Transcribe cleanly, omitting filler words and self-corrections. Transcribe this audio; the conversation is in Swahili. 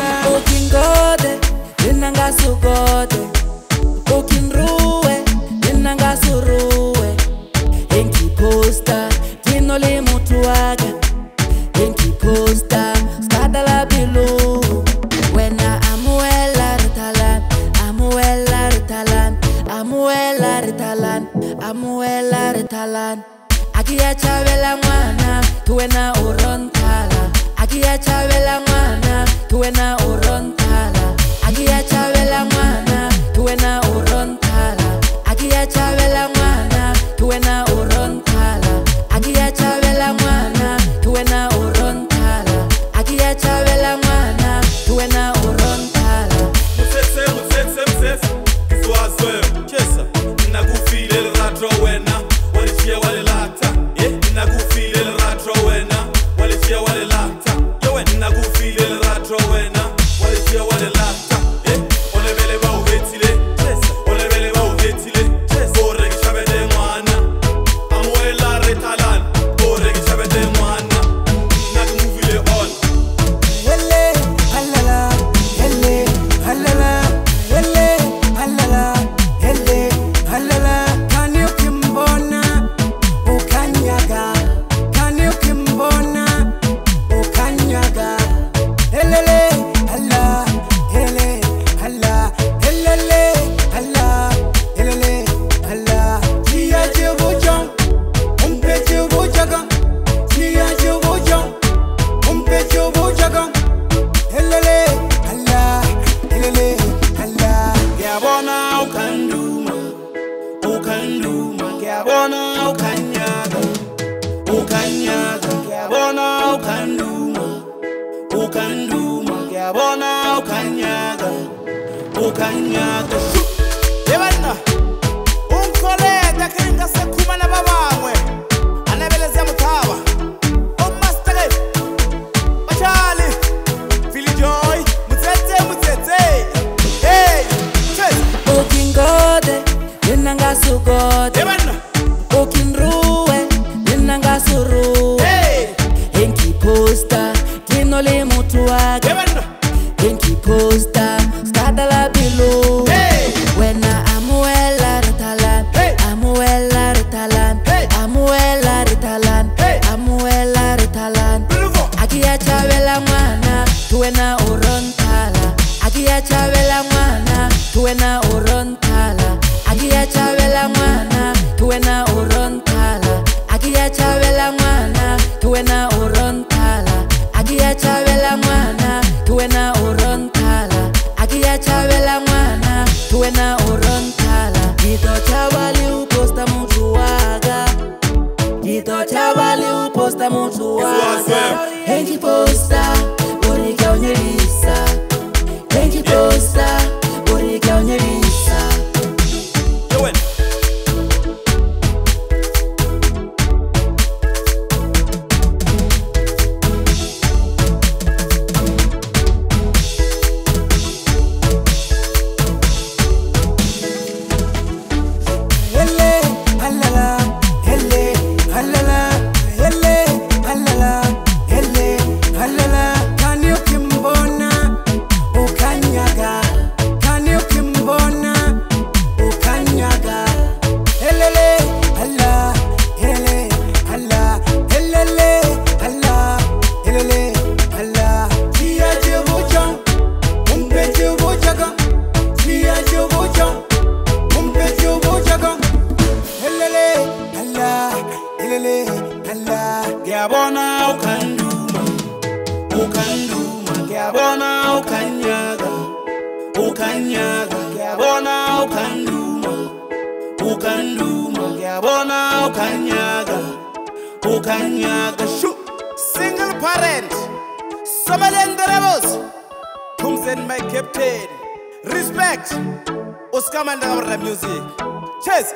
Ukingode, inanga sugode. Ukinruwe, inanga suruwe. Enki posta, kinole mutuaga. Enki posta, skadala bilu. Wena amuela ritalan, amuela ritalan, amuela ritalan, amuela ritalan. Agia chavela mwana, tuwena urontala. Agia chavela mwana, tuwena urontala. Agia chavela mwana, tuwena urontala. Agia chavela mwana, tuwena urontala. Agia chavela mwana, tuwena urontala. Agia chavela mwana, tuwena urontala. Musese, kiswazwe, chesa. Nakufile ratro wena, walishia wale lata. Nakufile ratro wena, walishia wale lata. Yo nakufile ratro wena, walishia wale lata. Olebele ba uhetile, chesa. Olebele ba uhetile, chesa. Ore kishabede mwana, amuela retalan. Ore kishabede mwana, nakufile on. Hele, halala, hele, halala, hele, halala, hele, halala. Can you kimbona, ukanyaga? Can you kimbona, ukanyaga? Helele, hala, hele, hala, helele, hala, helele, hala. Chia chubujong, umpe chubujaga. Chia chubujong, umpe chubujaga. Helele, hala, helele, hala. Kiabona ukanduma, ukanduma. Kiabona ukanyaga, ukanyaga. Kiabona ukanduma, ukanduma. Kiabona ukanyaga, ukanyaga. Yebana, unkoleda kinga sekuma na babamwe. Anabeleze mutawa. Omastere, bachali. Fili joy, mutete. Hey, chase. Ukingode, inanga sugode. Yebana, Ukinruwe, inanga suruwe. hey, Enki posta, kinole mutuaga. yebana, Enki posta, skadala bilu. hey, Wena amuela ritalan, Hey. amuela ritalan, Hey. amuela ritalan, Hey. amuela ritalan. beautiful. Agia chavela mwana, tuwena urontala. Agia chavela mwana, tuwena urontala. Agia chavela mwana, tuwena urontala. Agia chavela mwana, tuwena urontala. Agia chavela mwana, tuwena urontala. Agia chavela mwana, tuwena urontala. Gito chavali uposta mutuaga. Gito chavali uposta mutuaga. Enki posta, borika unyelisa. Enki posta, borika unyelisa. Yo Hele, halala, hele, halala, hele, halala, hele, halala. Can you kimbona, ukanyaga? Can you kimbona, ukanyaga? Helele, hala, hele, hala, helele, hala, helele, hala. Chia chubujong, umpe chubujaga. Chia chubujong, umpe chubujaga. Helele, hala, helele, hala. Kiabona ukanduma, ukanduma. Kiabona ukanyaga, ukanyaga. Kiabona ukanduma, ukanduma. Kiabona ukanyaga, ukanyaga. Shoo. Single parent, Somalian Rebels. Tumsen my captain. Respect. Oscar Mandela music. Cheers.